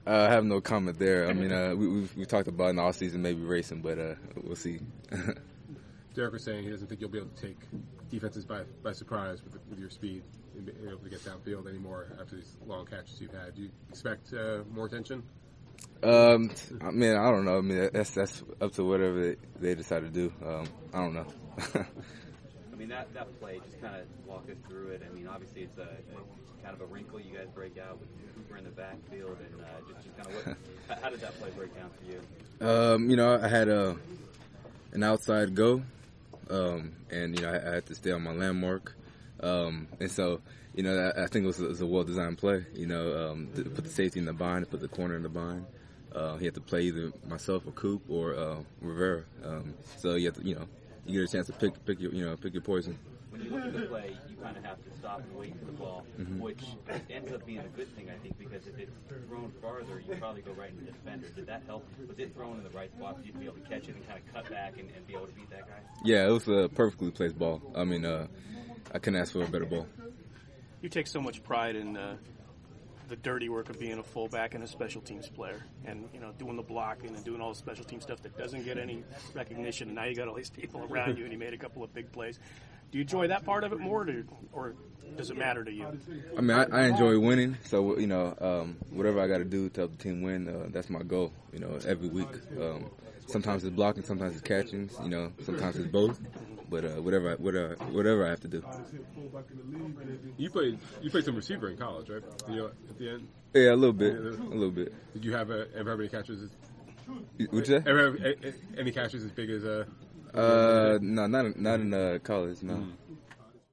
I have no comment there. I mean, we talked about in the offseason maybe racing, but we'll see. Derek was saying he doesn't think you'll be able to take defenses by surprise with your speed and be able to get downfield anymore after these long catches you've had. Do you expect more attention? I mean, I don't know. I mean, that's up to whatever they decide to do. I don't know. I mean, that play, just kind of walk us through it. I mean, obviously it's a kind of a wrinkle you guys break out with Cooper in the backfield, and just kind of how did that play break down for you? You know, I had an outside go, and, you know, I had to stay on my landmark. And so, you know, I think it was a well-designed play, you know, to put the safety in the bind, put the corner in the bind. He had to play either myself or Coop or Rivera. So you have to, you know, you get a chance to pick your poison. When you look at the play, you kind of have to stop and wait for the ball, which ends up being a good thing, I think, because if it's thrown farther, you probably go right into the defender. Did that help? Was it thrown in the right spot for you to be able to catch it and kind of cut back and be able to beat that guy? Yeah, it was a perfectly placed ball. I mean, I couldn't ask for a better ball. You take so much pride in the dirty work of being a fullback and a special teams player, and you know, doing the blocking and doing all the special team stuff that doesn't get any recognition. And now you got all these people around you, and you made a couple of big plays. Do you enjoy that part of it more, or does it matter to you? I mean, I enjoy winning, so you know, whatever I got to do to help the team win, that's my goal. You know, every week. Sometimes it's blocking, sometimes it's catching. You know, sometimes it's both. But whatever I have to do. You played some receiver in college, right? You know, at the end. Yeah, a little bit. Did you ever have any catches? Would you? Ever have any catches as big as No, not in college. No.